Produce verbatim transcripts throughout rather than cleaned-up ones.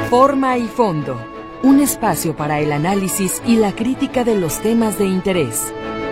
Forma y fondo, un espacio para el análisis y la crítica de los temas de interés.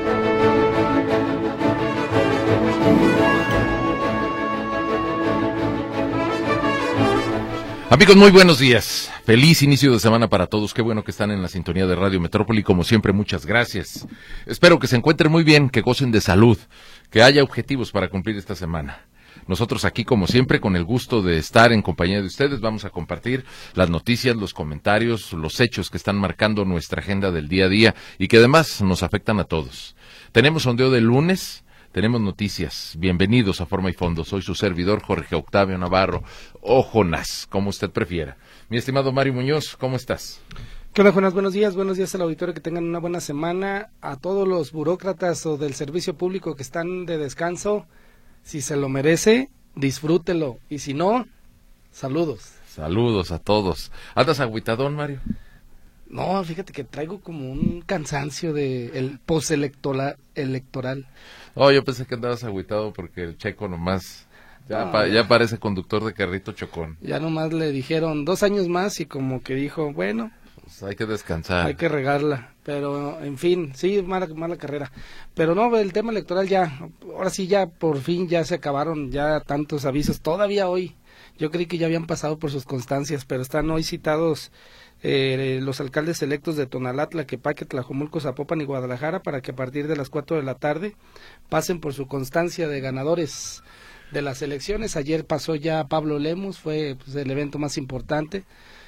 Amigos, muy buenos días. Feliz inicio de semana para todos. Qué bueno que están en la sintonía de Radio Metrópoli. Como siempre, muchas gracias. Espero que se encuentren muy bien, que gocen de salud, que haya objetivos para cumplir esta semana. Nosotros aquí, como siempre, con el gusto de estar en compañía de ustedes, vamos a compartir las noticias, los comentarios, los hechos que están marcando nuestra agenda del día a día y que además nos afectan a todos. Tenemos sondeo de lunes. Tenemos noticias. Bienvenidos a Forma y Fondo. Soy su servidor, Jorge Octavio Navarro, o Jonás, como usted prefiera. Mi estimado Mario Muñoz, ¿cómo estás? ¿Qué onda, Jonás? Buenos días, buenos días al auditorio, que tengan una buena semana. A todos los burócratas o del servicio público que están de descanso, si se lo merece, disfrútelo. Y si no, saludos. Saludos a todos. ¿Andas agüitadón, Mario? No, fíjate que traigo como un cansancio de el postelectoral electoral. Oh, yo pensé que andabas agüitado porque el Checo nomás ya, no, pa, ya parece conductor de carrito chocón. Ya nomás le dijeron dos años más y como que dijo, bueno, pues hay que descansar. Hay que regarla, pero en fin, sí, mala, mala carrera. Pero no, el tema electoral ya, ahora sí ya por fin ya se acabaron ya tantos avisos, todavía hoy. Yo creí que ya habían pasado por sus constancias, pero están hoy citados eh, los alcaldes electos de Tonalá, Tlaquepaque, Tlajomulco, Zapopan y Guadalajara para que a partir de las cuatro de la tarde pasen por su constancia de ganadores de las elecciones. Ayer pasó ya Pablo Lemus, fue pues, el evento más importante.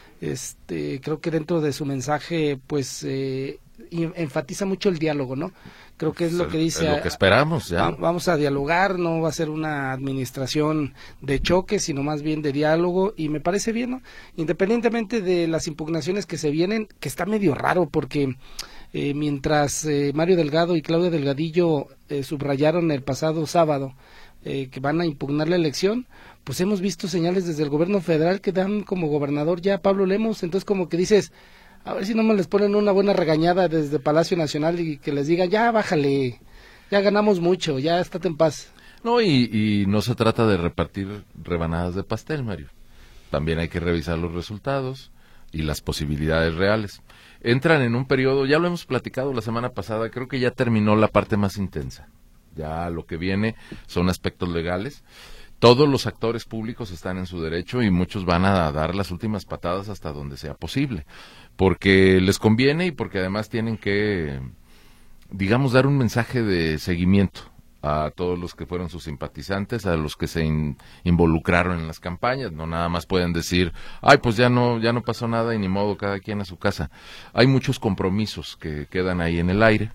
Este, creo que dentro de su mensaje pues eh, enfatiza mucho el diálogo, ¿no? Creo que es lo que dice, es lo que esperamos ya. Vamos a dialogar, no va a ser una administración de choque, sino más bien de diálogo, y me parece bien, ¿no? Independientemente de las impugnaciones que se vienen, que está medio raro porque eh, mientras eh, Mario Delgado y Claudia Delgadillo eh, subrayaron el pasado sábado eh, que van a impugnar la elección, pues hemos visto señales desde el gobierno federal que dan como gobernador ya a Pablo Lemus. Entonces como que dices, a ver si no me les ponen una buena regañada desde Palacio Nacional y que les diga, ya bájale, ya ganamos mucho, ya estate en paz. No, y, y no se trata de repartir rebanadas de pastel, Mario. También hay que revisar los resultados y las posibilidades reales. Entran en un periodo, ya lo hemos platicado la semana pasada, creo que ya terminó la parte más intensa. Ya lo que viene son aspectos legales. Todos los actores públicos están en su derecho y muchos van a dar las últimas patadas hasta donde sea posible, porque les conviene y porque además tienen que, digamos, dar un mensaje de seguimiento a todos los que fueron sus simpatizantes, a los que se in, involucraron en las campañas. No nada más pueden decir, ay, pues ya no, ya no pasó nada y ni modo, cada quien a su casa. Hay muchos compromisos que quedan ahí en el aire,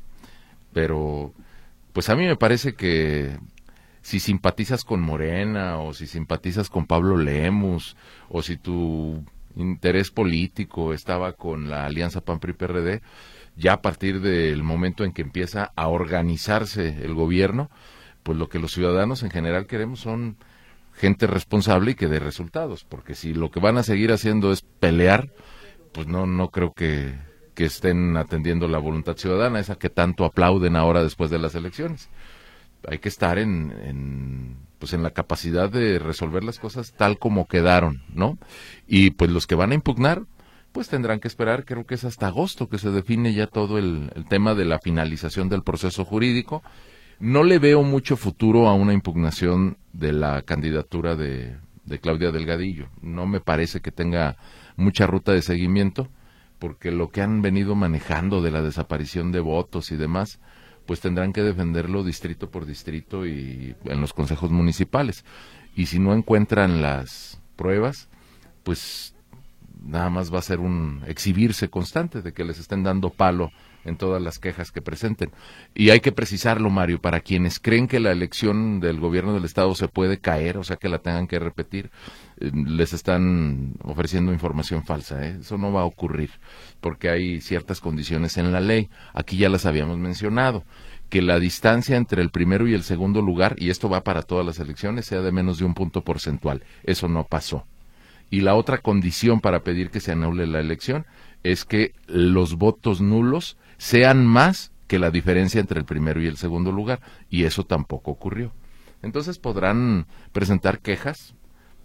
pero pues a mí me parece que si simpatizas con Morena o si simpatizas con Pablo Lemus o si tu interés político estaba con la alianza P A N P R I P R D, ya a partir del momento en que empieza a organizarse el gobierno, pues lo que los ciudadanos en general queremos son gente responsable y que dé resultados, porque si lo que van a seguir haciendo es pelear, pues no no creo que, que estén atendiendo la voluntad ciudadana, esa que tanto aplauden ahora después de las elecciones. Hay que estar en, en pues en la capacidad de resolver las cosas tal como quedaron, ¿no? Y pues los que van a impugnar, pues tendrán que esperar, creo que es hasta agosto que se define ya todo el, el tema de la finalización del proceso jurídico. No le veo mucho futuro a una impugnación de la candidatura de, de Claudia Delgadillo. No me parece que tenga mucha ruta de seguimiento, porque lo que han venido manejando de la desaparición de votos y demás, pues tendrán que defenderlo distrito por distrito y en los consejos municipales. Y si no encuentran las pruebas, pues nada más va a ser un exhibirse constante de que les estén dando palo en todas las quejas que presenten. Y hay que precisarlo, Mario, para quienes creen que la elección del gobierno del estado se puede caer, o sea que la tengan que repetir, eh, les están ofreciendo información falsa, ¿eh? Eso no va a ocurrir, porque hay ciertas condiciones en la ley, aquí ya las habíamos mencionado, que la distancia entre el primero y el segundo lugar, y esto va para todas las elecciones, sea de menos de un punto porcentual. Eso no pasó. Y la otra condición para pedir que se anule la elección es que los votos nulos sean más que la diferencia entre el primero y el segundo lugar, y eso tampoco ocurrió. Entonces podrán presentar quejas,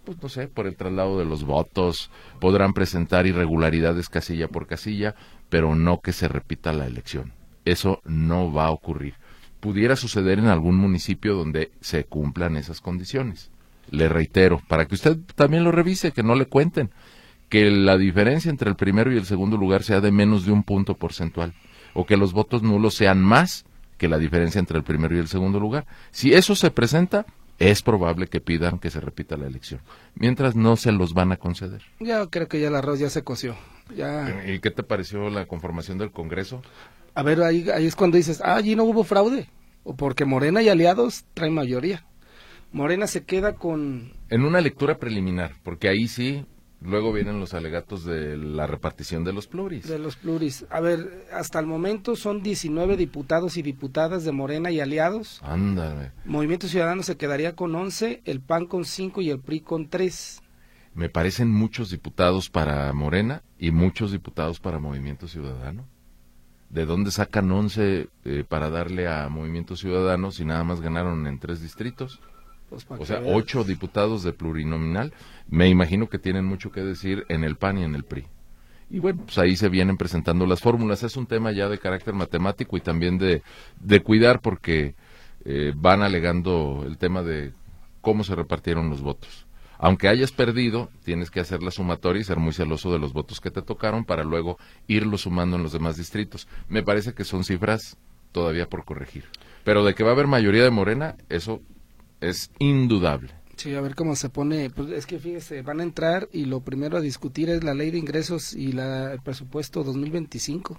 pues no sé, por el traslado de los votos, podrán presentar irregularidades casilla por casilla, pero no que se repita la elección. Eso no va a ocurrir. Pudiera suceder en algún municipio donde se cumplan esas condiciones. Le reitero, para que usted también lo revise, que no le cuenten, que la diferencia entre el primero y el segundo lugar sea de menos de un punto porcentual, o que los votos nulos sean más que la diferencia entre el primero y el segundo lugar. Si eso se presenta, es probable que pidan que se repita la elección. Mientras no se los van a conceder. Ya creo que ya el arroz ya se coció. Ya... ¿Y qué te pareció la conformación del Congreso? A ver, ahí, ahí es cuando dices, ah, allí no hubo fraude, o porque Morena y aliados traen mayoría. Morena se queda con... En una lectura preliminar, porque ahí sí, luego vienen los alegatos de la repartición de los pluris. De los pluris. A ver, hasta el momento son diecinueve diputados y diputadas de Morena y aliados. Ándale. Movimiento Ciudadano se quedaría con once, el P A N con cinco y el P R I con tres. Me parecen muchos diputados para Morena y muchos diputados para Movimiento Ciudadano. ¿De dónde sacan once eh, para darle a Movimiento Ciudadano si nada más ganaron en tres distritos? Pues o sea, ocho diputados de plurinominal. Me imagino que tienen mucho que decir en el P A N y en el P R I. Y bueno, pues ahí se vienen presentando las fórmulas. Es un tema ya de carácter matemático y también de, de cuidar porque eh, van alegando el tema de cómo se repartieron los votos. Aunque hayas perdido, tienes que hacer la sumatoria y ser muy celoso de los votos que te tocaron para luego irlo sumando en los demás distritos. Me parece que son cifras todavía por corregir. Pero de que va a haber mayoría de Morena, eso es indudable. Sí, a ver cómo se pone. Pues es que fíjese, van a entrar y lo primero a discutir es la ley de ingresos y la, el presupuesto dos mil veinticinco.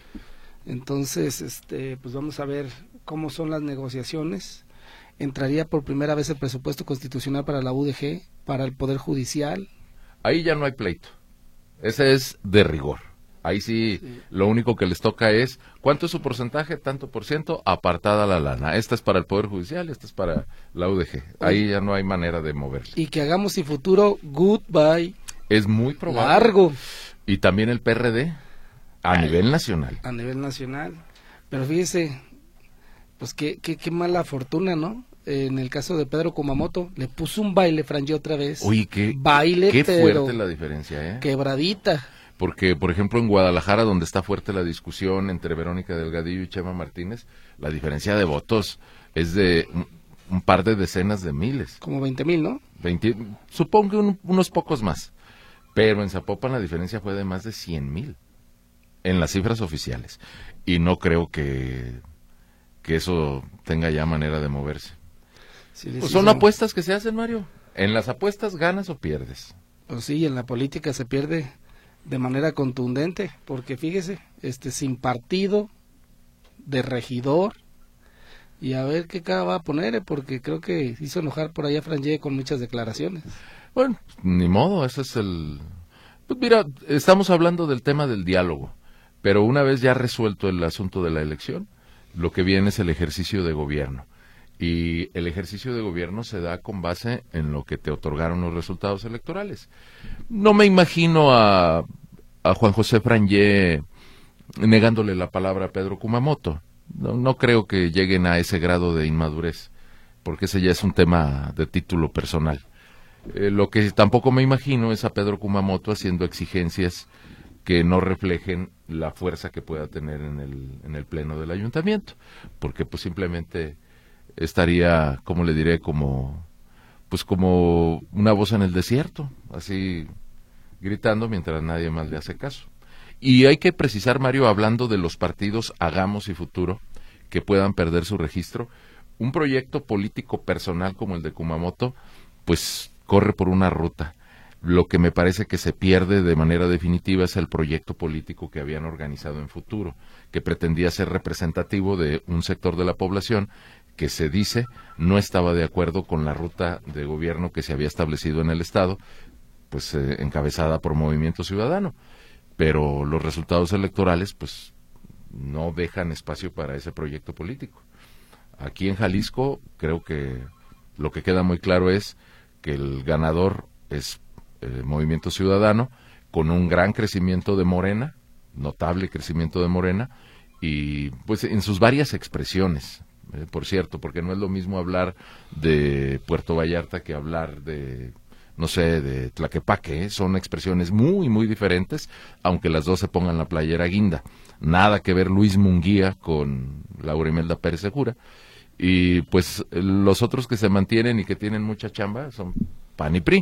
Entonces, este, pues vamos a ver cómo son las negociaciones. Entraría por primera vez el presupuesto constitucional para la U D G, para el Poder Judicial. Ahí ya no hay pleito. Ese es de rigor. Ahí sí, sí, lo único que les toca es, ¿cuánto es su porcentaje? Tanto por ciento, apartada la lana. Esta es para el Poder Judicial, esta es para la U D G. Ahí ya no hay manera de moverle. Y que hagamos sin futuro, goodbye. Es muy probable. Largo. Y también el P R D, a Ay, nivel nacional. A nivel nacional. Pero fíjese, pues qué, qué, qué mala fortuna, ¿no? En el caso de Pedro Kumamoto, le puso un baile Franje otra vez. Oye, qué, baile, qué pero fuerte la diferencia, ¿eh? Quebradita. Porque, por ejemplo, en Guadalajara, donde está fuerte la discusión entre Verónica Delgadillo y Chema Martínez, la diferencia de votos es de un, un par de decenas de miles. Como veinte mil, ¿no? veinte, supongo que un, unos pocos más. Pero en Zapopan la diferencia fue de más de cien mil, en las cifras oficiales. Y no creo que, que eso tenga ya manera de moverse. Sí, pues son apuestas que se hacen, Mario. En las apuestas ganas o pierdes. Pues sí, en la política se pierde de manera contundente, porque fíjese, este sin partido, de regidor, y a ver qué cara va a poner, porque creo que hizo enojar por allá Franje con muchas declaraciones. Bueno, ni modo, ese es el... Pues mira, estamos hablando del tema del diálogo, pero una vez ya resuelto el asunto de la elección, lo que viene es el ejercicio de gobierno. Y el ejercicio de gobierno se da con base en lo que te otorgaron los resultados electorales. No me imagino a, a Juan José Franje negándole la palabra a Pedro Kumamoto. No, no creo que lleguen a ese grado de inmadurez, porque ese ya es un tema de título personal. Eh, lo que tampoco me imagino es a Pedro Kumamoto haciendo exigencias que no reflejen la fuerza que pueda tener en el, en el pleno del ayuntamiento, porque pues simplemente estaría, como le diré, como pues como una voz en el desierto, así gritando mientras nadie más le hace caso. Y hay que precisar, Mario, hablando de los partidos Hagamos y Futuro, que puedan perder su registro, un proyecto político personal como el de Kumamoto, pues corre por una ruta. Lo que me parece que se pierde de manera definitiva es el proyecto político que habían organizado en Futuro, que pretendía ser representativo de un sector de la población que se dice no estaba de acuerdo con la ruta de gobierno que se había establecido en el Estado, pues eh, encabezada por Movimiento Ciudadano. Pero los resultados electorales pues no dejan espacio para ese proyecto político. Aquí en Jalisco creo que lo que queda muy claro es que el ganador es eh, Movimiento Ciudadano, con un gran crecimiento de Morena, notable crecimiento de Morena, y pues en sus varias expresiones, eh, por cierto, porque no es lo mismo hablar de Puerto Vallarta que hablar de no sé, de Tlaquepaque, ¿eh? Son expresiones muy, muy diferentes, aunque las dos se pongan la playera guinda. Nada que ver Luis Munguía con Laura Imelda Pérez Segura. Y pues los otros que se mantienen y que tienen mucha chamba son P A N y P R I,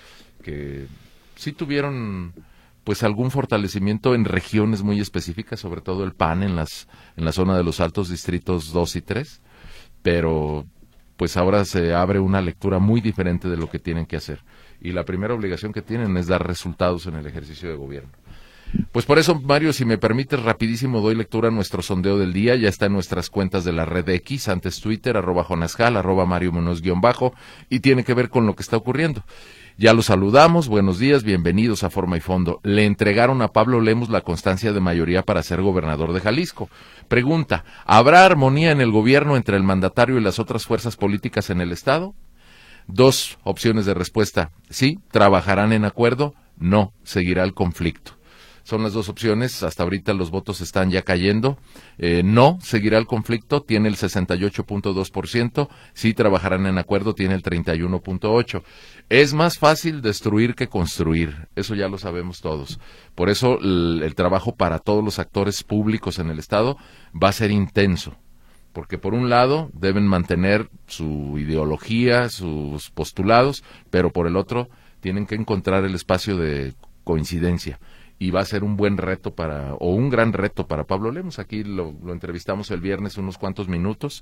que sí tuvieron pues algún fortalecimiento en regiones muy específicas, sobre todo el P A N en las en la zona de los altos distritos dos y tres, pero pues ahora se abre una lectura muy diferente de lo que tienen que hacer. Y la primera obligación que tienen es dar resultados en el ejercicio de gobierno. Pues por eso, Mario, si me permites, rapidísimo doy lectura a nuestro sondeo del día. Ya está en nuestras cuentas de la red X, antes Twitter, arroba Jonascal, arroba Mario Munoz guión bajo, y tiene que ver con lo que está ocurriendo. Ya lo saludamos, buenos días, bienvenidos a Forma y Fondo. Le entregaron a Pablo Lemus la constancia de mayoría para ser gobernador de Jalisco. Pregunta, ¿habrá armonía en el gobierno entre el mandatario y las otras fuerzas políticas en el Estado? Dos opciones de respuesta, sí, trabajarán en acuerdo, no, seguirá el conflicto. Son las dos opciones, hasta ahorita los votos están ya cayendo. Eh, no, seguirá el conflicto, tiene el sesenta y ocho punto dos por ciento. Sí, trabajarán en acuerdo, tiene el treinta y uno punto ocho por ciento. Es más fácil destruir que construir, eso ya lo sabemos todos. Por eso el, el trabajo para todos los actores públicos en el Estado va a ser intenso. Porque por un lado deben mantener su ideología, sus postulados, pero por el otro tienen que encontrar el espacio de coincidencia. Y va a ser un buen reto para, o un gran reto para Pablo Lemus. Aquí lo, lo entrevistamos el viernes unos cuantos minutos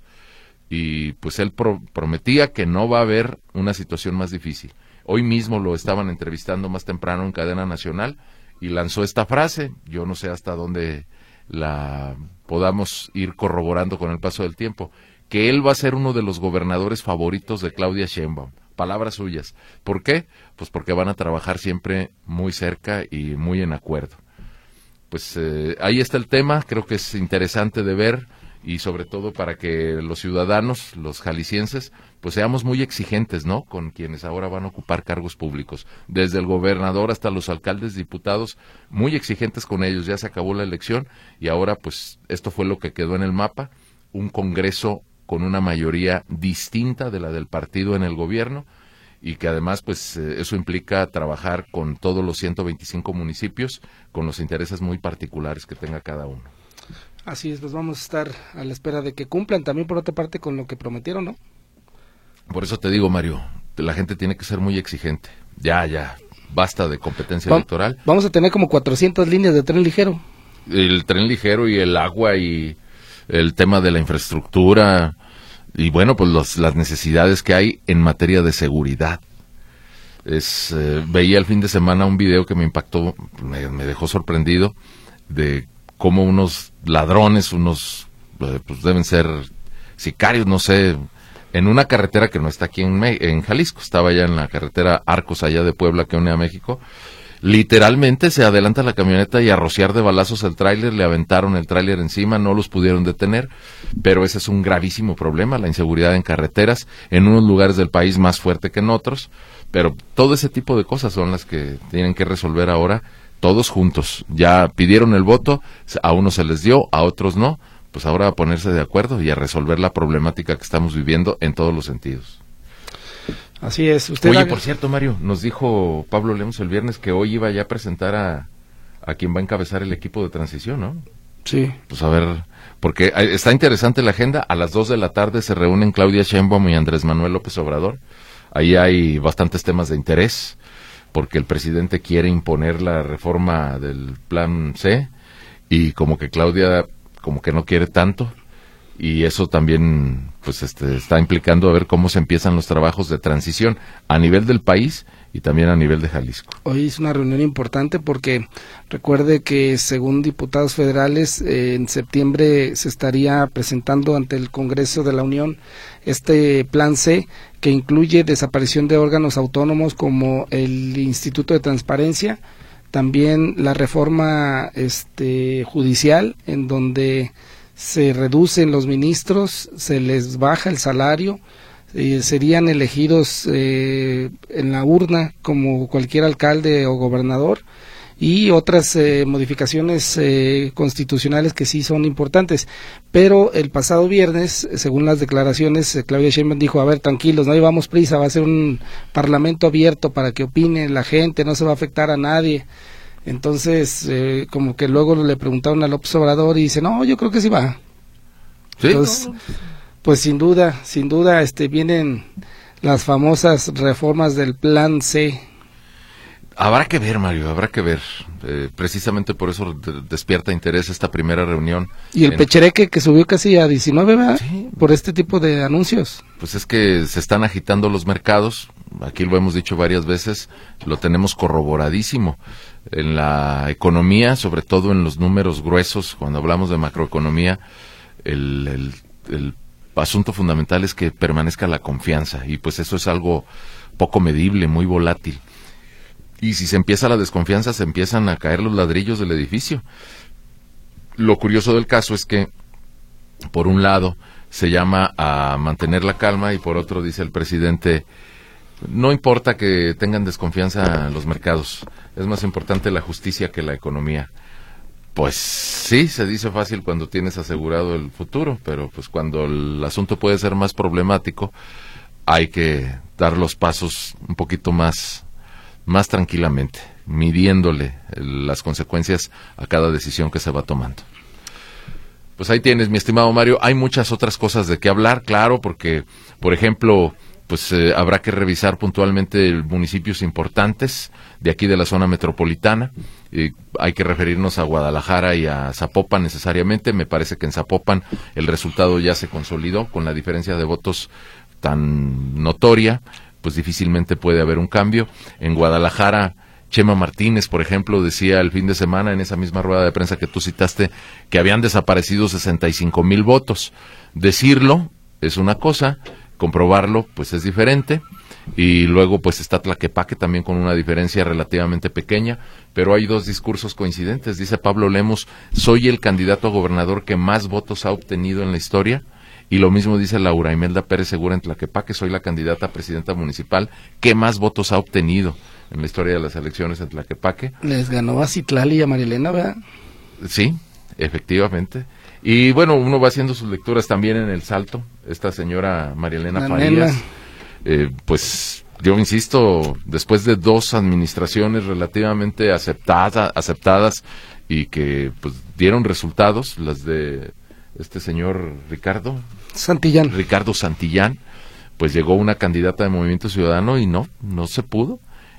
y pues él pro, prometía que no va a haber una situación más difícil. Hoy mismo lo estaban entrevistando más temprano en cadena nacional y lanzó esta frase, yo no sé hasta dónde la podamos ir corroborando con el paso del tiempo, que él va a ser uno de los gobernadores favoritos de Claudia Sheinbaum. Palabras suyas. ¿Por qué? Pues porque van a trabajar siempre muy cerca y muy en acuerdo. Pues eh, ahí está el tema, creo que es interesante de ver y sobre todo para que los ciudadanos, los jaliscienses, pues seamos muy exigentes, ¿no? Con quienes ahora van a ocupar cargos públicos, desde el gobernador hasta los alcaldes, diputados, muy exigentes con ellos. Ya se acabó la elección y ahora pues esto fue lo que quedó en el mapa, un Congreso con una mayoría distinta de la del partido en el gobierno y que además pues eh, eso implica trabajar con todos los ciento veinticinco municipios con los intereses muy particulares que tenga cada uno. Así es, pues vamos a estar a la espera de que cumplan también por otra parte con lo que prometieron, ¿no? Por eso te digo, Mario, la gente tiene que ser muy exigente. Ya, ya, basta de competencia Va- electoral. Vamos a tener como cuatrocientas líneas de tren ligero. El tren ligero y el agua y el tema de la infraestructura y bueno, pues los, las necesidades que hay en materia de seguridad. Es, eh, veía el fin de semana un video que me impactó, me, me dejó sorprendido de cómo unos ladrones, unos, eh, pues deben ser sicarios, no sé, en una carretera que no está aquí en, Me- en Jalisco, estaba ya en la carretera Arcos allá de Puebla que une a México. Literalmente se adelanta la camioneta y a rociar de balazos el tráiler, le aventaron el tráiler encima, no los pudieron detener, pero ese es un gravísimo problema, la inseguridad en carreteras, en unos lugares del país más fuerte que en otros, pero todo ese tipo de cosas son las que tienen que resolver ahora todos juntos. Ya pidieron el voto, a unos se les dio, a otros no, pues ahora a ponerse de acuerdo y a resolver la problemática que estamos viviendo en todos los sentidos. Así es. Usted Oye, haga... por cierto, Mario, nos dijo Pablo Lemus el viernes que hoy iba ya a presentar a, a quien va a encabezar el equipo de transición, ¿no? Sí. Pues a ver, porque está interesante la agenda. A las dos de la tarde se reúnen Claudia Sheinbaum y Andrés Manuel López Obrador. Ahí hay bastantes temas de interés, porque el presidente quiere imponer la reforma del Plan C y como que Claudia como que no quiere tanto. Y eso también pues este está implicando a ver cómo se empiezan los trabajos de transición a nivel del país y también a nivel de Jalisco. Hoy es una reunión importante porque recuerde que según diputados federales eh, en septiembre se estaría presentando ante el Congreso de la Unión este Plan C que incluye desaparición de órganos autónomos como el Instituto de Transparencia, también la reforma este judicial en donde se reducen los ministros, se les baja el salario, eh, serían elegidos eh, en la urna como cualquier alcalde o gobernador y otras eh, modificaciones eh, constitucionales que sí son importantes. Pero el pasado viernes, según las declaraciones, eh, Claudia Sheinbaum dijo, a ver, tranquilos, no llevamos prisa, va a ser un parlamento abierto para que opine la gente, no se va a afectar a nadie. Entonces, eh, como que luego le preguntaron a López Obrador y dice, no, yo creo que sí va. ¿Sí? Entonces, pues sin duda, sin duda, este, vienen las famosas reformas del Plan C. Habrá que ver, Mario, habrá que ver. Eh, precisamente por eso de- despierta interés esta primera reunión. Y el en- pechereque que subió casi a diecinueve, ¿verdad? Sí. Por este tipo de anuncios. Pues es que se están agitando los mercados, aquí lo hemos dicho varias veces, lo tenemos corroboradísimo. En la economía, sobre todo en los números gruesos, cuando hablamos de macroeconomía, el, el, el asunto fundamental es que permanezca la confianza, y pues eso es algo poco medible, muy volátil. Y si se empieza la desconfianza, se empiezan a caer los ladrillos del edificio. Lo curioso del caso es que, por un lado, se llama a mantener la calma, y por otro dice el presidente, no importa que tengan desconfianza los mercados, es más importante la justicia que la economía. Pues sí, se dice fácil cuando tienes asegurado el futuro, pero pues cuando el asunto puede ser más problemático, hay que dar los pasos un poquito más, más tranquilamente, midiéndole las consecuencias a cada decisión que se va tomando. Pues ahí tienes, mi estimado Mario. Hay muchas otras cosas de qué hablar, claro, porque, por ejemplo, pues eh, habrá que revisar puntualmente municipios importantes de aquí de la zona metropolitana. Eh, hay que referirnos a Guadalajara y a Zapopan necesariamente. Me parece que en Zapopan el resultado ya se consolidó con la diferencia de votos tan notoria, pues difícilmente puede haber un cambio. En Guadalajara, Chema Martínez, por ejemplo, decía el fin de semana en esa misma rueda de prensa que tú citaste que habían desaparecido sesenta y cinco mil votos. Decirlo es una cosa, comprobarlo pues es diferente. Y luego pues está Tlaquepaque también con una diferencia relativamente pequeña, pero hay dos discursos coincidentes. Dice Pablo Lemos, soy el candidato a gobernador que más votos ha obtenido en la historia. Y lo mismo dice Laura Imelda Pérez Segura en Tlaquepaque, soy la candidata a presidenta municipal que más votos ha obtenido en la historia de las elecciones en Tlaquepaque. Les ganó a Citlali y a Marilena, ¿verdad? Sí, efectivamente. Y bueno, uno va haciendo sus lecturas también en El Salto. Esta señora Marielena La Farías, nena. eh, pues yo insisto, después de dos administraciones relativamente aceptada, aceptadas y que pues dieron resultados, las de este señor Ricardo, Santillán. Ricardo Santillán, pues llegó una candidata de Movimiento Ciudadano y no, no se pudo.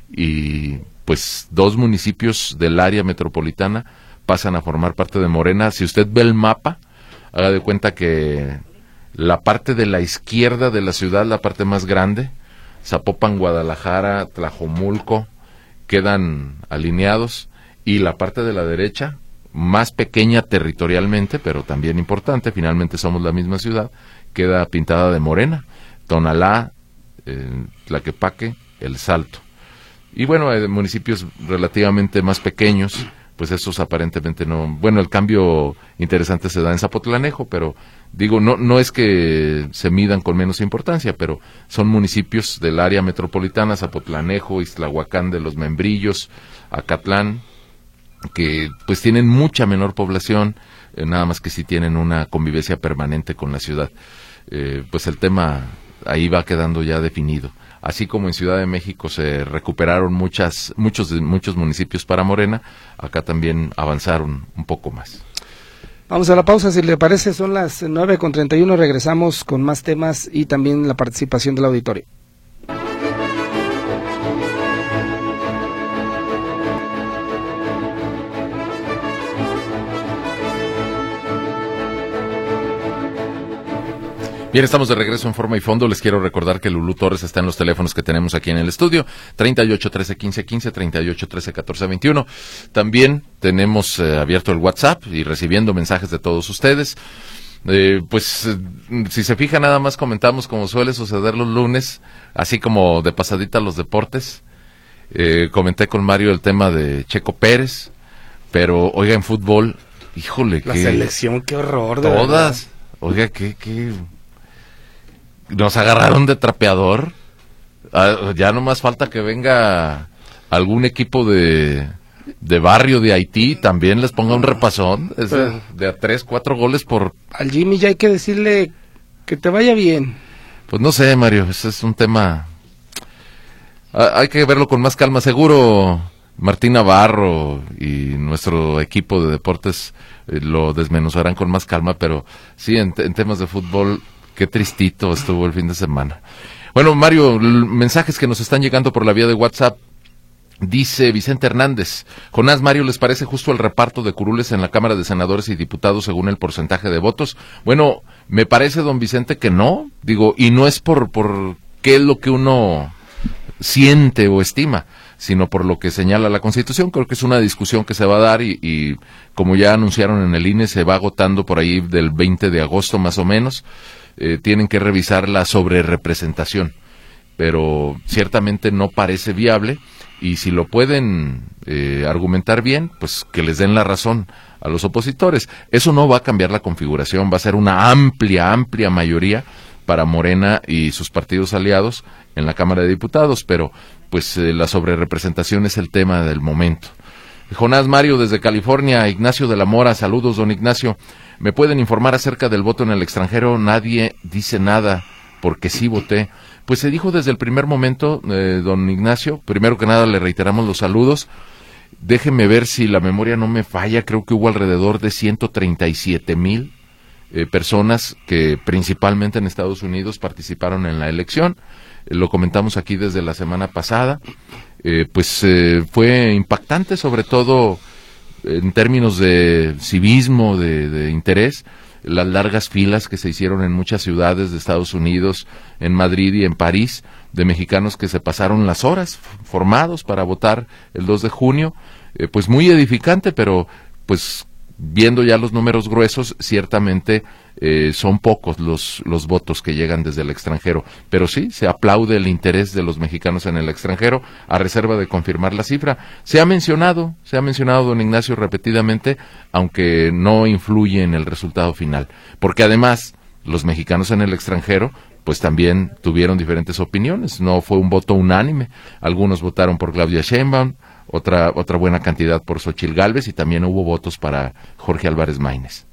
Y pues dos municipios del área metropolitana pasan a formar parte de Morena. Si usted ve el mapa, haga de cuenta que la parte de la izquierda de la ciudad, la parte más grande, Zapopan, Guadalajara, Tlajomulco, quedan alineados, y la parte de la derecha, más pequeña territorialmente, pero también importante, finalmente somos la misma ciudad, queda pintada de morena. Tonalá, eh, Tlaquepaque, El Salto. Y bueno, hay municipios relativamente más pequeños, pues esos aparentemente no... Bueno, el cambio interesante se da en Zapotlanejo, pero digo, no, no es que se midan con menos importancia, pero son municipios del área metropolitana, Zapotlanejo, Ixtlahuacán de los Membrillos, Acatlán, que pues tienen mucha menor población, eh, nada más que sí tienen una convivencia permanente con la ciudad. Eh, pues el tema ahí va quedando ya definido. Así como en Ciudad de México se recuperaron muchas, muchos, muchos municipios para Morena, acá también avanzaron un poco más. Vamos a la pausa, si le parece, son las nueve con treinta y uno, regresamos con más temas y también la participación del auditorio. Bien, estamos de regreso en Forma y Fondo. Les quiero recordar que Lulú Torres está en los teléfonos que tenemos aquí en el estudio, treinta y ocho, trece, quince, quince, treinta y ocho, trece, catorce, veintiuno. También tenemos eh, abierto el WhatsApp y recibiendo mensajes de todos ustedes. Eh, pues, eh, si se fija, nada más comentamos como suele suceder los lunes, así como de pasadita los deportes. Eh, comenté con Mario el tema de Checo Pérez, pero oiga, en fútbol, híjole, La que selección, qué horror. De todas, verdad. oiga, que, que nos agarraron de trapeador. Ah, ya nomás falta que venga algún equipo de de barrio de Haití también les ponga un repasón, es de, de a tres, cuatro goles por... Al Jimmy ya hay que decirle que te vaya bien. Pues no sé, Mario, ese es un tema... Hay que verlo con más calma, seguro Martín Navarro y nuestro equipo de deportes eh, lo desmenuzarán con más calma, pero sí, en, en temas de fútbol, qué tristito estuvo el fin de semana. Bueno, Mario, mensajes que nos están llegando por la vía de WhatsApp. Dice Vicente Hernández, Jonás, Mario, ¿les parece justo el reparto de curules en la Cámara de Senadores y Diputados según el porcentaje de votos? Bueno, me parece, don Vicente, que no, digo, y no es por, por qué es lo que uno siente o estima, sino por lo que señala la Constitución. Creo que es una discusión que se va a dar y, y como ya anunciaron en el I N E, se va agotando por ahí del veinte de agosto más o menos. Eh, tienen que revisar la sobrerepresentación, pero ciertamente no parece viable, y si lo pueden eh, argumentar bien, pues que les den la razón a los opositores. Eso no va a cambiar la configuración, va a ser una amplia, amplia mayoría para Morena y sus partidos aliados en la Cámara de Diputados, pero pues eh, la sobrerepresentación es el tema del momento. Jonás, Mario, desde California. Ignacio de la Mora, saludos, don Ignacio. ¿Me pueden informar acerca del voto en el extranjero? Nadie dice nada, porque sí voté. Pues se dijo desde el primer momento, eh, don Ignacio. Primero que nada le reiteramos los saludos. Déjeme ver si la memoria no me falla, creo que hubo alrededor de ciento treinta y siete mil eh, personas que principalmente en Estados Unidos participaron en la elección. Eh, lo comentamos aquí desde la semana pasada. Eh, pues eh, fue impactante, sobre todo en términos de civismo, de, de interés, las largas filas que se hicieron en muchas ciudades de Estados Unidos, en Madrid y en París, de mexicanos que se pasaron las horas formados para votar el dos de junio, eh, pues muy edificante, pero pues viendo ya los números gruesos, ciertamente eh, son pocos los, los votos que llegan desde el extranjero, pero sí, se aplaude el interés de los mexicanos en el extranjero, a reserva de confirmar la cifra. Se ha mencionado, se ha mencionado, don Ignacio, repetidamente, aunque no influye en el resultado final, porque además los mexicanos en el extranjero pues también tuvieron diferentes opiniones, no fue un voto unánime, algunos votaron por Claudia Sheinbaum, otra otra buena cantidad por Xóchitl Gálvez, y también hubo votos para Jorge Álvarez Maínez.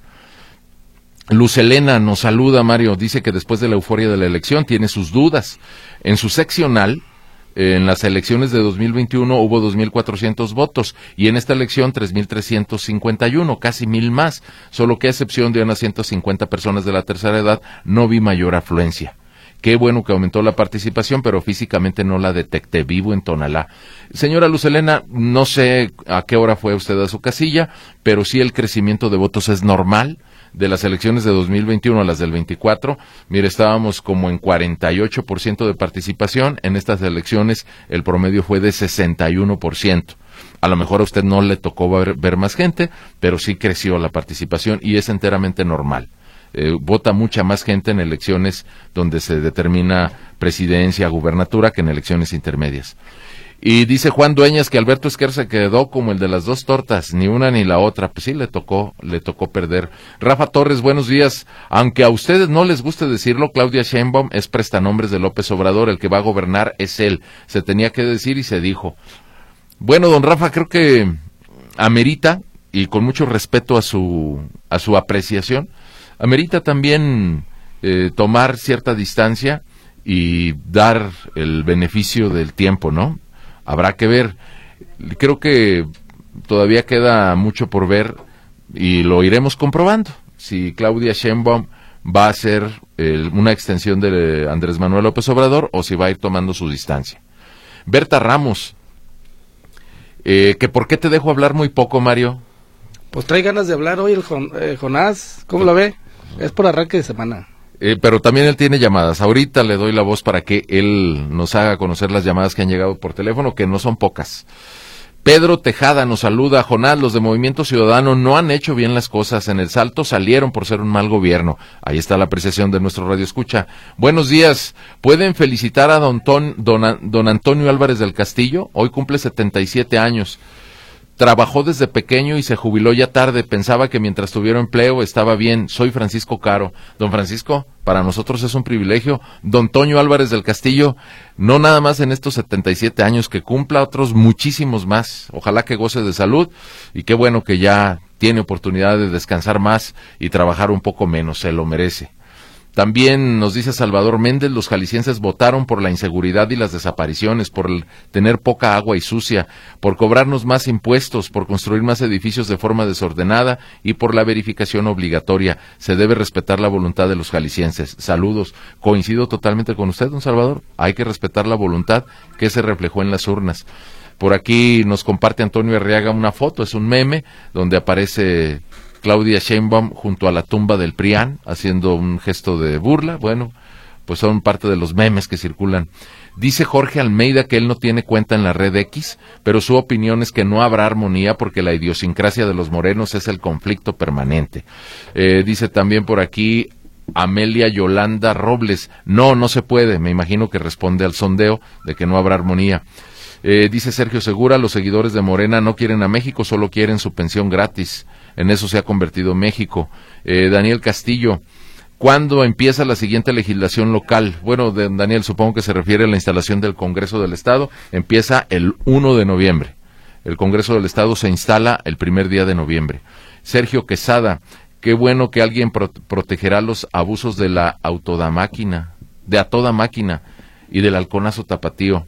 Luz Elena nos saluda, Mario, dice que después de la euforia de la elección tiene sus dudas. En su seccional, eh, en las elecciones de dos mil veintiuno hubo dos mil cuatrocientos votos, y en esta elección tres mil trescientos cincuenta y uno, casi mil más, solo que a excepción de unas ciento cincuenta personas de la tercera edad, no vi mayor afluencia. Qué bueno que aumentó la participación, pero físicamente no la detecté. Vivo en Tonalá. Señora Luz Elena, no sé a qué hora fue usted a su casilla, pero sí el crecimiento de votos es normal. De las elecciones de dos mil veintiuno a las del veinticuatro, mire, estábamos como en cuarenta y ocho por ciento de participación. En estas elecciones el promedio fue de sesenta y uno por ciento. A lo mejor a usted no le tocó ver, ver más gente, pero sí creció la participación y es enteramente normal. Eh, vota mucha más gente en elecciones donde se determina presidencia, gubernatura, que en elecciones intermedias. Y dice Juan Dueñas que Alberto Esquer se quedó como el de las dos tortas, ni una ni la otra. Pues sí, le tocó, le tocó perder. Rafa Torres, buenos días. Aunque a ustedes no les guste decirlo, Claudia Sheinbaum es prestanombres de López Obrador, el que va a gobernar es él. Se tenía que decir y se dijo. Bueno, don Rafa, creo que amerita, y con mucho respeto a su, a su apreciación, amerita también eh, tomar cierta distancia y dar el beneficio del tiempo, ¿no? Habrá que ver. Creo que todavía queda mucho por ver y lo iremos comprobando. Si Claudia Sheinbaum va a ser eh, una extensión de Andrés Manuel López Obrador o si va a ir tomando su distancia. Berta Ramos, eh, que ¿por qué te dejo hablar muy poco, Mario? Pues trae ganas de hablar hoy el Jon, eh, Jonás, ¿cómo lo ve? Es por arranque de semana. Eh, pero también él tiene llamadas. Ahorita le doy la voz para que él nos haga conocer las llamadas que han llegado por teléfono, que no son pocas. Pedro Tejada nos saluda. Jonás, los de Movimiento Ciudadano no han hecho bien las cosas. En el Salto salieron por ser un mal gobierno. Ahí está la apreciación de nuestro Radio Escucha. Buenos días. ¿Pueden felicitar a don, Ton, don, don Antonio Álvarez del Castillo? Hoy cumple setenta y siete años. Trabajó desde pequeño y se jubiló ya tarde. Pensaba que mientras tuviera empleo estaba bien. Soy Francisco Caro. Don Francisco, para nosotros es un privilegio. Don Toño Álvarez del Castillo, no nada más en estos setenta y siete años, que cumpla otros muchísimos más. Ojalá que goce de salud y qué bueno que ya tiene oportunidad de descansar más y trabajar un poco menos. Se lo merece. También nos dice Salvador Méndez, los jaliscienses votaron por la inseguridad y las desapariciones, por el tener poca agua y sucia, por cobrarnos más impuestos, por construir más edificios de forma desordenada y por la verificación obligatoria. Se debe respetar la voluntad de los jaliscienses. Saludos. Coincido totalmente con usted, don Salvador. Hay que respetar la voluntad que se reflejó en las urnas. Por aquí nos comparte Antonio Arriaga una foto, es un meme, donde aparece Claudia Sheinbaum junto a la tumba del PRIAN, haciendo un gesto de burla. Bueno, pues son parte de los memes que circulan. Dice Jorge Almeida que él no tiene cuenta en la red X, pero su opinión es que no habrá armonía porque la idiosincrasia de los morenos es el conflicto permanente. Eh, dice también por aquí Amelia Yolanda Robles, no, no se puede, me imagino que responde al sondeo de que no habrá armonía. Eh, dice Sergio Segura, los seguidores de Morena no quieren a México, solo quieren su pensión gratis. En eso se ha convertido México. Eh, Daniel Castillo, ¿cuándo empieza la siguiente legislación local? Bueno, de, Daniel, supongo que se refiere a la instalación del Congreso del Estado. Empieza el primero de noviembre. El Congreso del Estado se instala el primer día de noviembre. Sergio Quesada, qué bueno que alguien pro protegerá los abusos de la autodamáquina, de a toda máquina y del halconazo tapatío.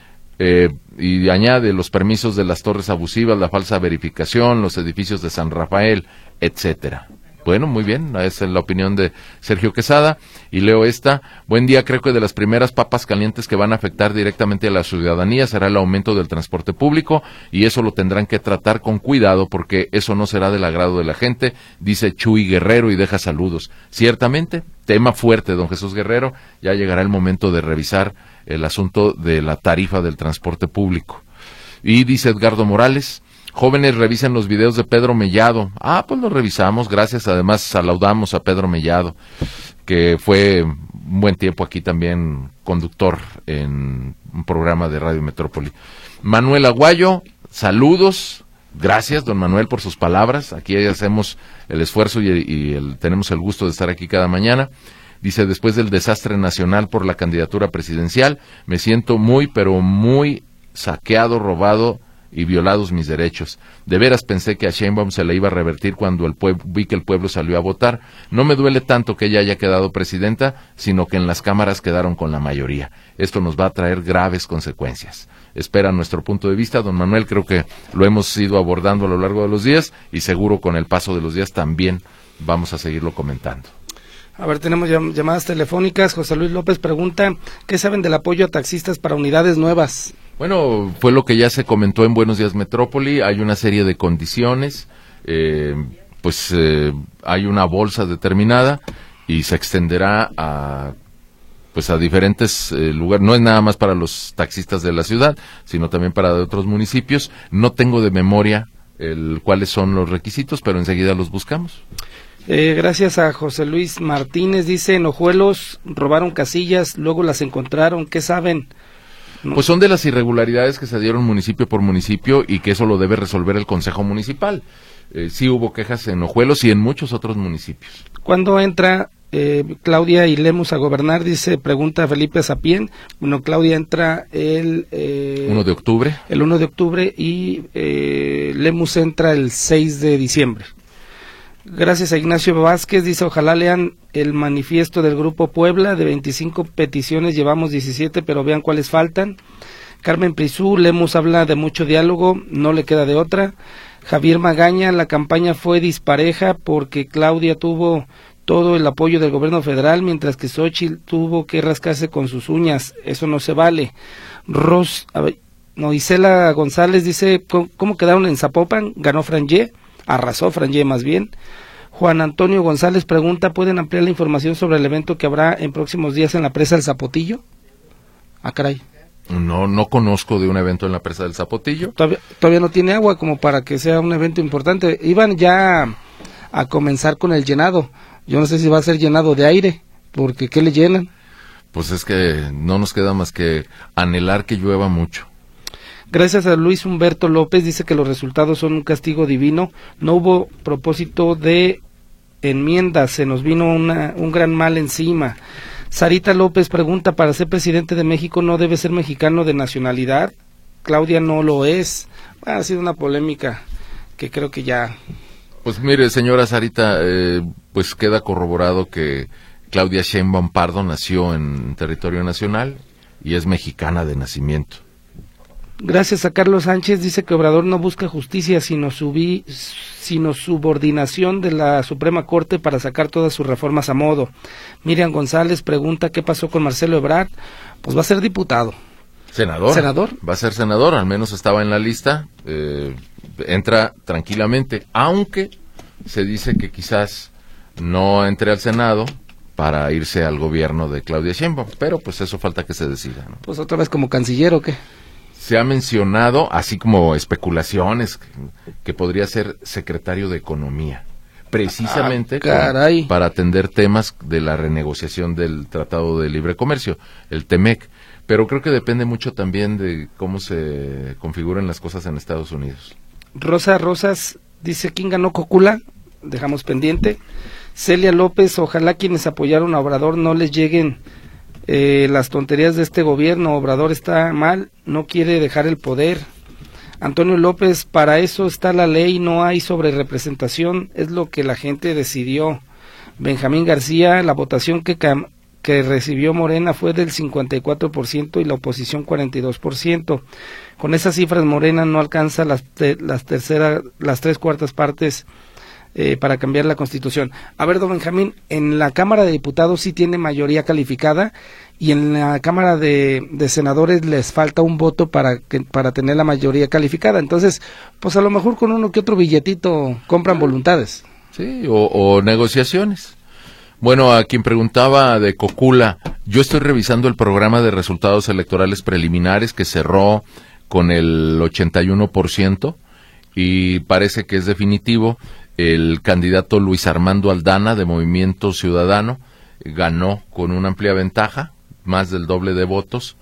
Eh, y añade los permisos de las torres abusivas, la falsa verificación, los edificios de San Rafael, etcétera. Bueno, muy bien, esa es la opinión de Sergio Quesada. Y leo esta: buen día, creo que de las primeras papas calientes que van a afectar directamente a la ciudadanía será el aumento del transporte público, y eso lo tendrán que tratar con cuidado porque eso no será del agrado de la gente, dice Chuy Guerrero, y deja saludos. Ciertamente, tema fuerte, don Jesús Guerrero, ya llegará el momento de revisar el asunto de la tarifa del transporte público. Y dice Edgardo Morales, jóvenes, revisen los videos de Pedro Mellado. Ah, pues los revisamos, gracias. Además, saludamos a Pedro Mellado, que fue un buen tiempo aquí también conductor en un programa de Radio Metrópoli. Manuel Aguayo, saludos. Gracias, don Manuel, por sus palabras. Aquí hacemos el esfuerzo y, y el, tenemos el gusto de estar aquí cada mañana. Dice, después del desastre nacional por la candidatura presidencial, me siento muy, pero muy saqueado, robado y violados mis derechos. De veras pensé que a Sheinbaum se le iba a revertir cuando el pueblo, vi que el pueblo salió a votar. No me duele tanto que ella haya quedado presidenta, sino que en las cámaras quedaron con la mayoría. Esto nos va a traer graves consecuencias. Espera nuestro punto de vista, don Manuel, creo que lo hemos ido abordando a lo largo de los días y seguro con el paso de los días también vamos a seguirlo comentando. A ver, tenemos llam llamadas telefónicas. José Luis López pregunta, ¿qué saben del apoyo a taxistas para unidades nuevas? Bueno, fue lo que ya se comentó en Buenos Días Metrópoli. Hay una serie de condiciones, eh, pues eh, hay una bolsa determinada y se extenderá a pues a diferentes eh, lugares. No es nada más para los taxistas de la ciudad, sino también para de otros municipios. No tengo de memoria el cuáles son los requisitos, pero enseguida los buscamos. Eh, gracias a José Luis Martínez, dice, en Ojuelos robaron casillas, luego las encontraron, ¿qué saben? No. Pues son de las irregularidades que se dieron municipio por municipio y que eso lo debe resolver el Consejo Municipal. Eh, sí hubo quejas en Ojuelos y en muchos otros municipios. ¿Cuándo entra eh, Claudia y Lemus a gobernar? Dice, pregunta Felipe Sapien. Bueno, Claudia entra el... Eh, uno de octubre. El uno de octubre y eh, Lemus entra el seis de diciembre. Gracias a Ignacio Vázquez, dice, ojalá lean el manifiesto del Grupo Puebla, de veinticinco peticiones llevamos diecisiete, pero vean cuáles faltan. Carmen Prisú, Lemus habla de mucho diálogo, no le queda de otra. Javier Magaña, la campaña fue dispareja porque Claudia tuvo todo el apoyo del gobierno federal, mientras que Xóchitl tuvo que rascarse con sus uñas, eso no se vale. Ros, ver, no, Isela González dice, ¿cómo quedaron en Zapopan? Ganó Frangé. Arrasó Frangé más bien. Juan Antonio González pregunta, ¿pueden ampliar la información sobre el evento que habrá en próximos días en la presa del Zapotillo? Ah, caray. No, no conozco de un evento en la presa del Zapotillo. Todavía, todavía no tiene agua como para que sea un evento importante. Iban ya a comenzar con el llenado. Yo no sé si va a ser llenado de aire, porque ¿qué le llenan? Pues es que no nos queda más que anhelar que llueva mucho. Gracias a Luis Humberto López, dice que los resultados son un castigo divino, no hubo propósito de enmiendas, se nos vino una, un gran mal encima. Sarita López pregunta, ¿para ser presidente de México no debe ser mexicano de nacionalidad? Claudia no lo es. Bueno, ha sido una polémica que creo que ya... Pues mire, señora Sarita, eh, pues queda corroborado que Claudia Sheinbaum Pardo nació en territorio nacional y es mexicana de nacimiento. Gracias a Carlos Sánchez, dice que Obrador no busca justicia, sino, subí, sino subordinación de la Suprema Corte para sacar todas sus reformas a modo. Miriam González pregunta qué pasó con Marcelo Ebrard. Pues va a ser diputado. Senador. Senador. Va a ser senador, al menos estaba en la lista. Eh, entra tranquilamente, aunque se dice que quizás no entre al Senado para irse al gobierno de Claudia Sheinbaum, pero pues eso falta que se decida, ¿no? Pues otra vez como canciller, ¿o qué? Se ha mencionado, así como especulaciones, que, que podría ser secretario de Economía, precisamente ah, con, para atender temas de la renegociación del Tratado de Libre Comercio, el TEMEC, pero creo que depende mucho también de cómo se configuren las cosas en Estados Unidos. Rosa Rosas dice, ¿quién ganó Cocula? Dejamos pendiente. Celia López, ojalá quienes apoyaron a Obrador no les lleguen Eh, las tonterías de este gobierno. Obrador está mal, no quiere dejar el poder. Antonio López, para eso está la ley, no hay sobrerepresentación, es lo que la gente decidió. Benjamín García, la votación que, que recibió Morena fue del cincuenta y cuatro por ciento y la oposición cuarenta y dos por ciento. Con esas cifras Morena no alcanza las, te, las, tercera, las tres cuartas partes Eh, para cambiar la Constitución. A ver, don Benjamín, en la Cámara de Diputados sí tiene mayoría calificada y en la Cámara de, de Senadores les falta un voto para que, para tener la mayoría calificada. Entonces, pues a lo mejor con uno que otro billetito compran voluntades. Sí, o, o negociaciones. Bueno, a quien preguntaba de Cocula, yo estoy revisando el programa de resultados electorales preliminares que cerró con el ochenta y uno por ciento y parece que es definitivo. El candidato Luis Armando Aldana de Movimiento Ciudadano ganó con una amplia ventaja, más del doble de votos,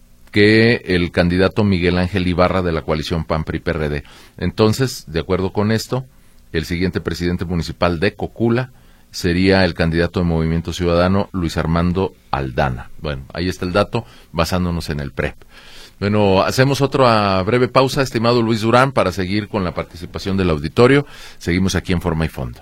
que el candidato Miguel Ángel Ibarra de la coalición P A N P R I P R D. Entonces, de acuerdo con esto, el siguiente presidente municipal de Cocula sería el candidato de Movimiento Ciudadano Luis Armando Aldana. Bueno, ahí está el dato, basándonos en el P R E P. Bueno, hacemos otra breve pausa, estimado Luis Durán, para seguir con la participación del auditorio. Seguimos aquí en Forma y Fondo.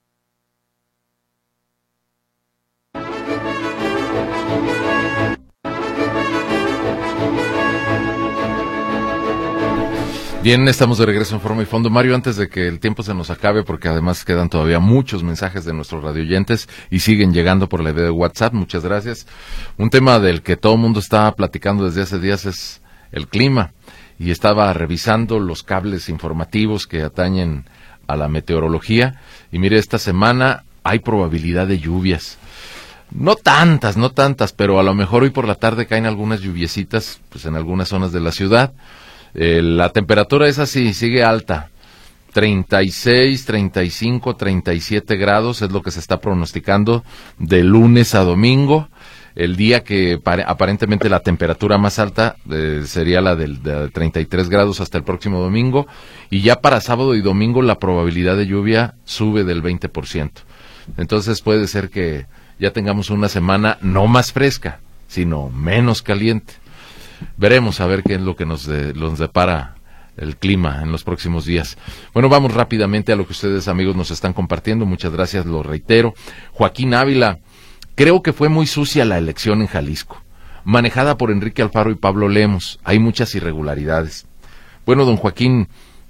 Bien, estamos de regreso en Forma y Fondo. Mario, antes de que el tiempo se nos acabe, porque además quedan todavía muchos mensajes de nuestros radioyentes y siguen llegando por la vía de WhatsApp, muchas gracias. Un tema del que todo el mundo está platicando desde hace días es el clima, y estaba revisando los cables informativos que atañen a la meteorología, y mire, esta semana hay probabilidad de lluvias. No tantas, no tantas, pero a lo mejor hoy por la tarde caen algunas lluviecitas, pues en algunas zonas de la ciudad. Eh, la temperatura es así, sigue alta, treinta y seis, treinta y cinco, treinta y siete grados es lo que se está pronosticando de lunes a domingo. El día que pare, aparentemente la temperatura más alta eh, sería la del de treinta y tres grados hasta el próximo domingo, y ya para sábado y domingo la probabilidad de lluvia sube del veinte por ciento. Entonces puede ser que ya tengamos una semana no más fresca, sino menos caliente. Veremos a ver qué es lo que nos, de, nos depara el clima en los próximos días. Bueno, vamos rápidamente a lo que ustedes, amigos, nos están compartiendo. Muchas gracias, lo reitero. Joaquín Ávila: creo que fue muy sucia la elección en Jalisco, manejada por Enrique Alfaro y Pablo Lemos. Hay muchas irregularidades. Bueno, don Joaquín,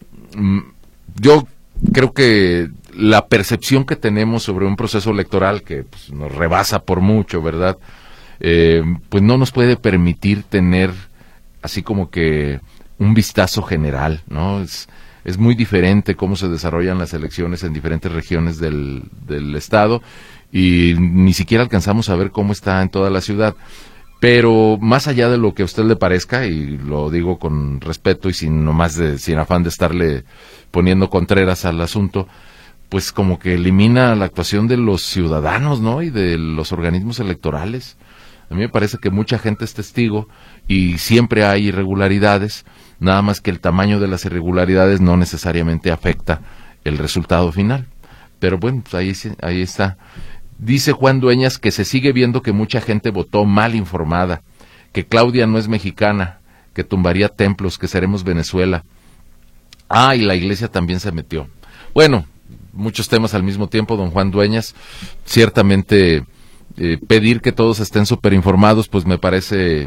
yo creo que la percepción que tenemos sobre un proceso electoral que pues, nos rebasa por mucho, ¿verdad? Eh, pues no nos puede permitir tener así como que un vistazo general, ¿no? Es, es muy diferente cómo se desarrollan las elecciones en diferentes regiones del, del estado, y ni siquiera alcanzamos a ver cómo está en toda la ciudad. Pero más allá de lo que a usted le parezca, y lo digo con respeto y sin nomás de, sin afán de estarle poniendo contreras al asunto, pues como que elimina la actuación de los ciudadanos, ¿no? Y de los organismos electorales. A mí me parece que mucha gente es testigo y siempre hay irregularidades, nada más que el tamaño de las irregularidades no necesariamente afecta el resultado final. Pero bueno, pues ahí, ahí está. Dice Juan Dueñas que se sigue viendo que mucha gente votó mal informada, que Claudia no es mexicana, que tumbaría templos, que seremos Venezuela. Ah, y la iglesia también se metió. Bueno, muchos temas al mismo tiempo, don Juan Dueñas. Ciertamente eh, pedir que todos estén súper informados, pues me parece,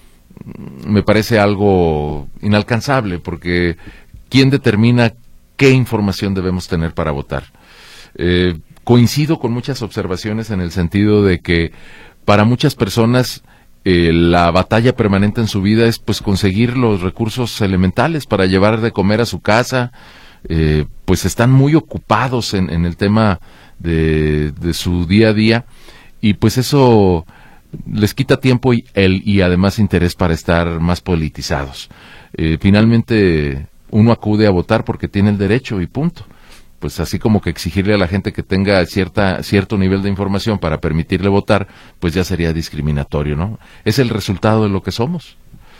me parece algo inalcanzable, porque ¿quién determina qué información debemos tener para votar? Eh, coincido con muchas observaciones en el sentido de que para muchas personas eh, la batalla permanente en su vida es pues conseguir los recursos elementales para llevar de comer a su casa, eh, pues están muy ocupados en, en el tema de, de su día a día, y pues eso les quita tiempo y, el, y además interés para estar más politizados. Eh, finalmente uno acude a votar porque tiene el derecho y punto. Pues así como que exigirle a la gente que tenga cierta cierto nivel de información para permitirle votar, pues ya sería discriminatorio, ¿no? Es el resultado de lo que somos.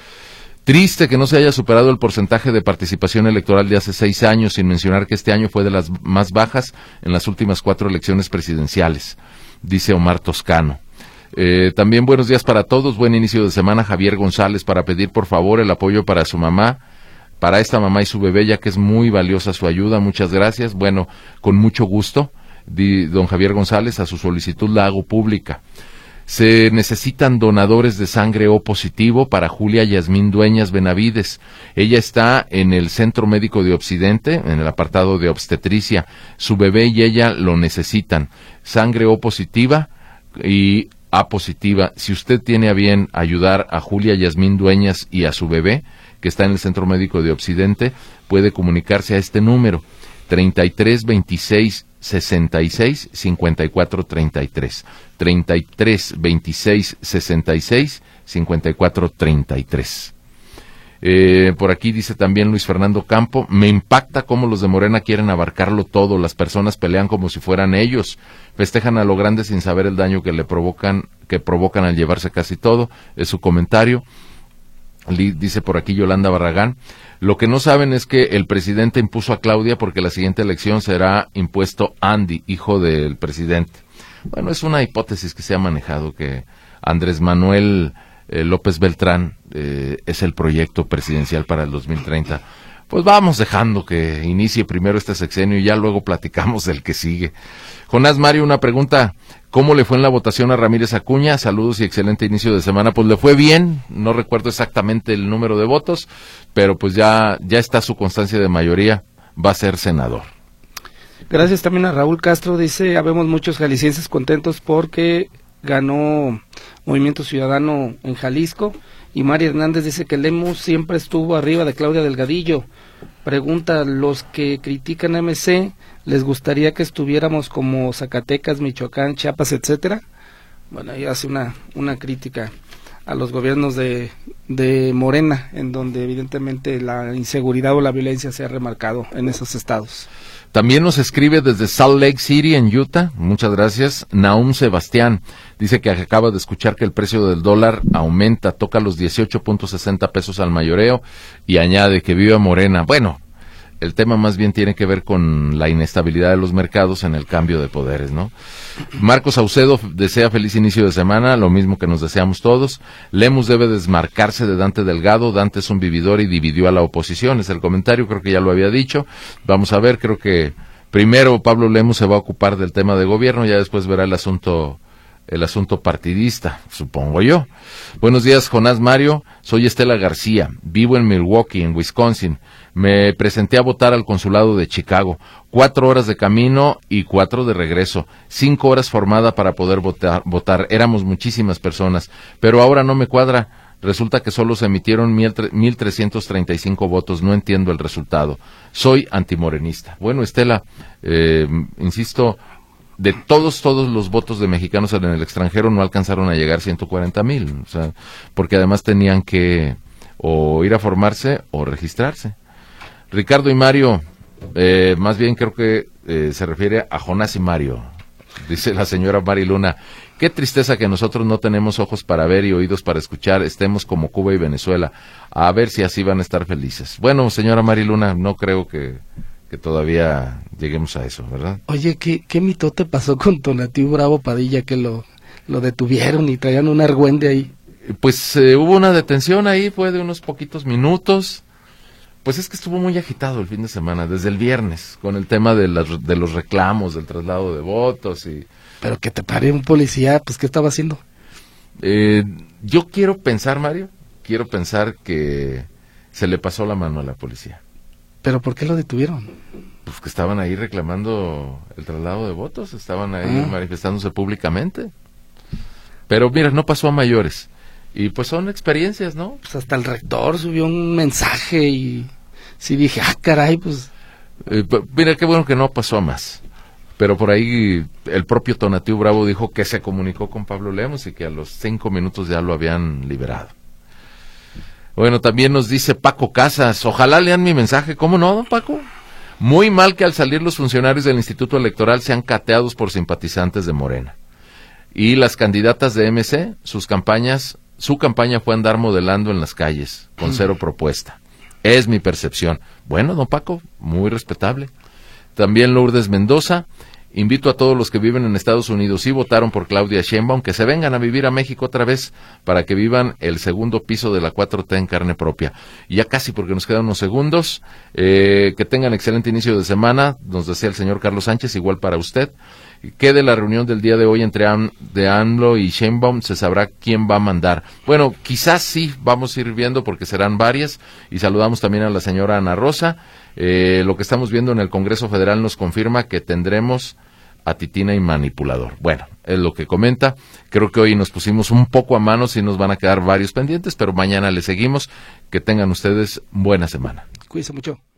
Triste que no se haya superado el porcentaje de participación electoral de hace seis años, sin mencionar que este año fue de las más bajas en las últimas cuatro elecciones presidenciales, dice Omar Toscano. Eh, también buenos días para todos, buen inicio de semana. Javier González, para pedir por favor el apoyo para su mamá, para esta mamá y su bebé, ya que es muy valiosa su ayuda. Muchas gracias. Bueno, con mucho gusto, di, don Javier González, a su solicitud la hago pública. Se necesitan donadores de sangre O positivo para Julia Yasmín Dueñas Benavides. Ella está en el Centro Médico de Occidente, en el apartado de obstetricia. Su bebé y ella lo necesitan. Sangre O positiva y A positiva. Si usted tiene a bien ayudar a Julia Yasmín Dueñas y a su bebé, que está en el Centro Médico de Occidente, puede comunicarse a este número, treinta y tres veintiséis sesenta y seis cincuenta y cuatro treinta y tres, treinta y tres veintiséis sesenta y seis cincuenta y cuatro treinta y tres. Eh, por aquí dice también Luis Fernando Campo, me impacta cómo los de Morena quieren abarcarlo todo, las personas pelean como si fueran ellos, festejan a lo grande sin saber el daño que le provocan, que provocan al llevarse casi todo, es su comentario. Dice por aquí Yolanda Barragán, lo que no saben es que el presidente impuso a Claudia porque la siguiente elección será impuesto Andy, hijo del presidente. Bueno, es una hipótesis que se ha manejado, que Andrés Manuel eh, López Beltrán eh, es el proyecto presidencial para el dos mil treinta. Pues vamos dejando que inicie primero este sexenio y ya luego platicamos del que sigue. Jonás Mario, una pregunta, ¿cómo le fue en la votación a Ramírez Acuña? Saludos y excelente inicio de semana. Pues le fue bien, no recuerdo exactamente el número de votos, pero pues ya, ya está su constancia de mayoría, va a ser senador. Gracias también a Raúl Castro, dice, habemos muchos jaliscienses contentos porque ganó Movimiento Ciudadano en Jalisco. Y María Hernández dice que Lemus siempre estuvo arriba de Claudia Delgadillo. Pregunta, ¿los que critican a M C les gustaría que estuviéramos como Zacatecas, Michoacán, Chiapas, etcétera? Bueno, ahí hace una, una crítica a los gobiernos de, de Morena, en donde evidentemente la inseguridad o la violencia se ha remarcado en esos estados. También nos escribe desde Salt Lake City, en Utah, muchas gracias, Naum Sebastián, dice que acaba de escuchar que el precio del dólar aumenta, toca los dieciocho punto sesenta pesos al mayoreo, y añade que viva Morena. Bueno, el tema más bien tiene que ver con la inestabilidad de los mercados en el cambio de poderes, ¿no? Marcos Saucedo desea feliz inicio de semana, lo mismo que nos deseamos todos. Lemus debe desmarcarse de Dante Delgado, Dante es un vividor y dividió a la oposición, es el comentario, creo que ya lo había dicho. Vamos a ver, creo que primero Pablo Lemus se va a ocupar del tema de gobierno, ya después verá el asunto el asunto partidista, supongo yo. Buenos días, Jonás Mario, soy Estela García, vivo en Milwaukee, en Wisconsin. Me presenté a votar al consulado de Chicago, cuatro horas de camino y cuatro de regreso, cinco horas formada para poder votar, votar. Éramos muchísimas personas, pero ahora no me cuadra. Resulta que solo se emitieron mil trescientos treinta y cinco votos, no entiendo el resultado. Soy antimorenista. Bueno, Estela, eh, insisto, de todos, todos los votos de mexicanos en el extranjero no alcanzaron a llegar ciento cuarenta mil, o sea, porque además tenían que o ir a formarse o registrarse. Ricardo y Mario, eh, más bien creo que eh, se refiere a Jonás y Mario, dice la señora Mariluna. Qué tristeza que nosotros no tenemos ojos para ver y oídos para escuchar, estemos como Cuba y Venezuela. A ver si así van a estar felices. Bueno, señora Mariluna, no creo que, que todavía lleguemos a eso, ¿verdad? Oye, ¿qué, qué mitote pasó con Tonatiuh Bravo Padilla que lo, lo detuvieron y traían un argüende ahí? Pues eh, hubo una detención ahí, fue de unos poquitos minutos. Pues es que estuvo muy agitado el fin de semana, desde el viernes, con el tema de, las, de los reclamos, del traslado de votos y... Pero que te pare un policía, pues ¿qué estaba haciendo? Eh, yo quiero pensar, Mario, quiero pensar que se le pasó la mano a la policía. ¿Pero por qué lo detuvieron? Pues que estaban ahí reclamando el traslado de votos, estaban ahí ah. manifestándose públicamente. Pero mira, no pasó a mayores. Y pues son experiencias, ¿no? Pues hasta el rector subió un mensaje y sí dije, ah, caray, pues... Eh, mira, qué bueno que no pasó a más. Pero por ahí el propio Tonatiuh Bravo dijo que se comunicó con Pablo Lemos y que a los cinco minutos ya lo habían liberado. Bueno, también nos dice Paco Casas, ojalá lean mi mensaje. ¿Cómo no, don Paco? Muy mal que al salir los funcionarios del Instituto Electoral sean cateados por simpatizantes de Morena. Y las candidatas de M C, sus campañas, su campaña fue andar modelando en las calles, con cero propuesta. Es mi percepción. Bueno, don Paco, muy respetable. También Lourdes Mendoza, invito a todos los que viven en Estados Unidos y votaron por Claudia Sheinbaum que se vengan a vivir a México otra vez para que vivan el segundo piso de la cuatro T en carne propia. Y ya casi, porque nos quedan unos segundos, eh, que tengan excelente inicio de semana, nos desea el señor Carlos Sánchez, igual para usted. ¿Qué de la reunión del día de hoy entre Am, de AMLO y Sheinbaum? Se sabrá quién va a mandar. Bueno, quizás sí, vamos a ir viendo porque serán varias. Y saludamos también a la señora Ana Rosa. Eh, lo que estamos viendo en el Congreso Federal nos confirma que tendremos a Titina y Manipulador. Bueno, es lo que comenta. Creo que hoy nos pusimos un poco a mano, sí nos van a quedar varios pendientes, pero mañana le seguimos. Que tengan ustedes buena semana. Cuídense mucho.